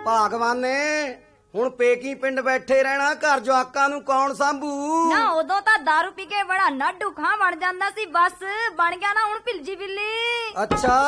ਭਾਗਵਾਨੇ ਹੁਣ ਪੇਕੀ ਪਿੰਡ ਬੈਠੇ ਰਹਿਣਾ, ਘਰ ਜਵਾਕਾਂ ਨੂੰ ਕੌਣ ਸੰਭੂ? ਨਾ ਉਦੋਂ ਤਾਂ ਦਾਰੂ ਪੀ ਕੇ ਬੜਾ ਨੱਡੂ ਖਾਂ ਬਣ ਜਾਂਦਾ ਸੀ, ਬਸ ਬਣ ਗਿਆ ਨਾ ਹੁਣ ਭਿਲਜੀ ਬਿੱਲੀ। ਅੱਛਾ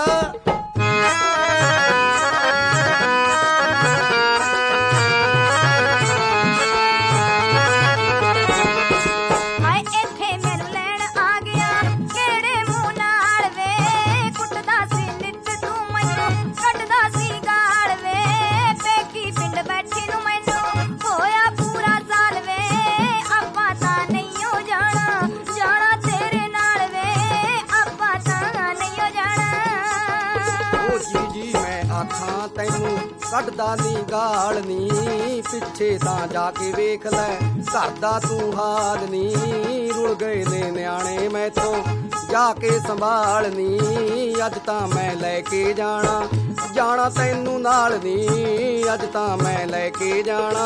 ਹਾਏ ਇੱਥੇ ਮੈਨੂੰ ਲੈਣ ਆ ਗਿਆ, ਕਿਹੜੇ ਮੂੰਹ ਨਾਲ ਵੇ, ਕੁੱਟਦਾ ਸੀ ਨਿੱਤ ਤੂੰ ਮੈਨੂੰ, ਕੱਢਦਾ ਸੀ ਗਾਲ ਵੇ, ਪੇਕੀ ਪਿੰਡ ਬੈਠੀ ਨੂੰ ਮੈਨੂੰ ਹੋਇਆ ਪੂਰਾ ਸਾਲ ਵੇ, ਆਪਾਂ ਤਾਂ ਨਹੀਂ ਹੋ ਜਾਣਾ, ਜਾਣਾ ਤੇਰੇ ਨਾਲ ਵੇ, ਆਪਾਂ ਤਾਂ ਨਹੀਂ ਹੋ ਜਾਣਾ। ਉਹ ਜੀ ਮੈਂ ਆਖਾਂ ਤੈਨੂੰ ਕੱਢਦਾ ਨੀ ਗਾਲ ਨੀ, ਪਿੱਛੇ ਤਾਂ ਜਾ ਕੇ ਵੇਖ ਲੈ ਘਰ ਦਾ ਤੂੰ ਹਾਲ ਨੀ, ਰੁਲ ਗਏ ਨੇ ਨਿਆਣੇ ਮੈਥੋਂ ਜਾ ਕੇ ਸੰਭਾਲ ਨੀ, ਅੱਜ ਤਾਂ ਮੈਂ ਲੈ ਕੇ ਜਾਣਾ, ਜਾਣਾ ਤੈਨੂੰ ਨਾਲ ਨੀ, ਅੱਜ ਤਾਂ ਮੈਂ ਲੈ ਕੇ ਜਾਣਾ।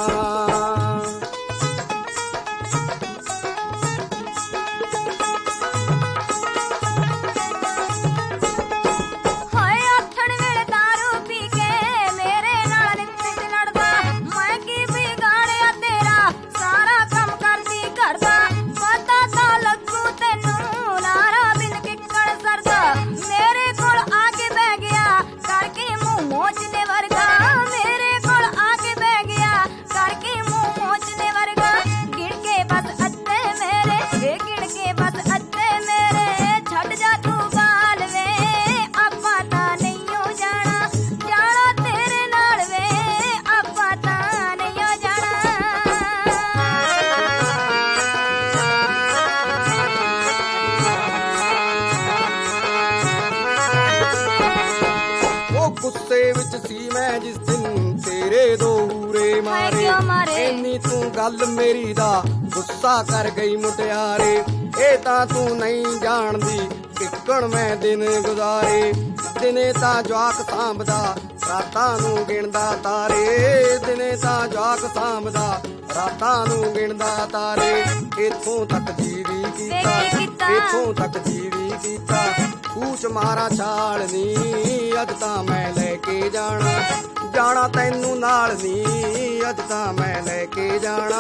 ਗੁੱਸੇ ਵਿੱਚ ਸੀ ਮੈਂ ਜਿਸ ਦਿਨ ਤੇਰੇ ਦੋਰੇ ਮਾਰੇ, ਇੰਨੀ ਤੂੰ ਗੱਲ ਮੇਰੀ ਦਾ ਗੁੱਸਾ ਕਰ ਗਈ ਮੁਟਿਆਰੇ, ਇਹ ਤਾਂ ਤੂੰ ਨਹੀਂ ਜਾਣਦੀ ਕਿੱਕਣ ਮੈਂ ਦਿਨ ਗੁਜ਼ਾਰੇ, ਦਿਨੇ ਤਾਂ ਜਵਾਕ ਸਾਂਭਦਾ ਰਾਤਾਂ ਨੂੰ ਗਿਣਦਾ ਤਾਰੇ, ਦਿਨੇ ਤਾਂ ਜਵਾਕ ਸਾਂਭਦਾ ਰਾਤਾਂ ਨੂੰ ਗਿਣਦਾ ਤਾਰੇ, ਇੱਥੋਂ ਤੱਕ ਜੀਵੀ ਕੀਤਾ, ਇੱਥੋਂ ਤੱਕ ਜੀਵੀ ਕੀਤਾ, ਕੂਚ ਮਾਰਾ ਛਾਲ ਨੀ, ਅੱਜ ਤਾਂ ਮੈਂ ਲੈ ਕੇ ਜਾਣਾ, ਜਾਣਾ ਤੈਨੂੰ ਨਾਲ ਨੀ, ਅੱਜ ਤਾਂ ਮੈਂ ਲੈ ਕੇ ਜਾਣਾ।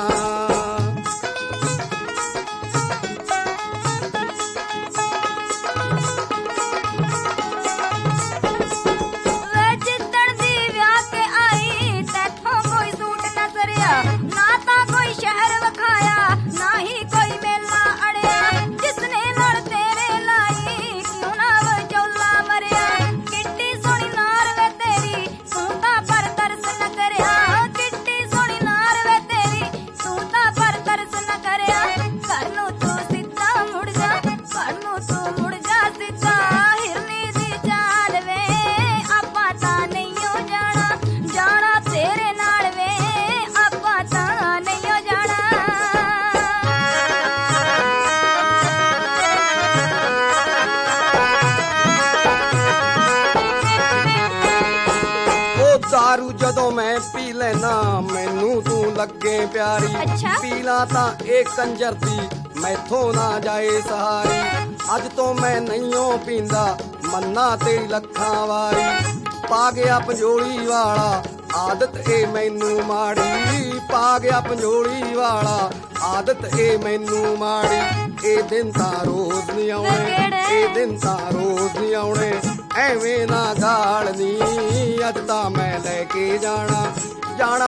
ਦਾਰੂ ਜਦੋਂ ਮੈਂ ਪੀ ਲੈਣਾ ਮੈਨੂੰ ਤੂੰ ਲੱਗੇ ਪਿਆਰੀ, ਪੀ ਲਾ ਤਾਂ ਇਹ ਕੰਜਰ ਦੀ ਮੈਥੋਂ ਨਾ ਜਾਏ ਸਹਾਰੀ, ਅੱਜ ਤੋਂ ਮੈਂ ਨਹੀਂਓ ਪੀਂਦਾ ਮੰਨਾ ਤੇਰੀ ਲੱਖਾਂ ਵਾਰੀ, ਪਾ ਗਿਆ ਪੰਜੋਲੀ ਵਾਲਾ ਆਦਤ ਇਹ ਮੈਨੂੰ ਮਾੜੀ, ਪਾ ਗਿਆ ਪੰਜੋਲੀ ਵਾਲਾ ਆਦਤ ਇਹ ਮੈਨੂੰ ਮਾੜੀ, ਇਹ ਦਿਨ ਤਾਂ ਰੋਜ਼ ਨਹੀਂ ਆਉਣੇ, ਇਹ ਦਿਨ ਤਾਂ ਰੋਜ਼ ਨਹੀਂ ਆਉਣੇ, ਐਵੇਂ ਨਾ ਗਾਲ ਨੀ, ਅੱਜ ਤਾਂ ਮੈਂ ਲੈ ਕੇ ਜਾਣਾ, ਜਾਣਾ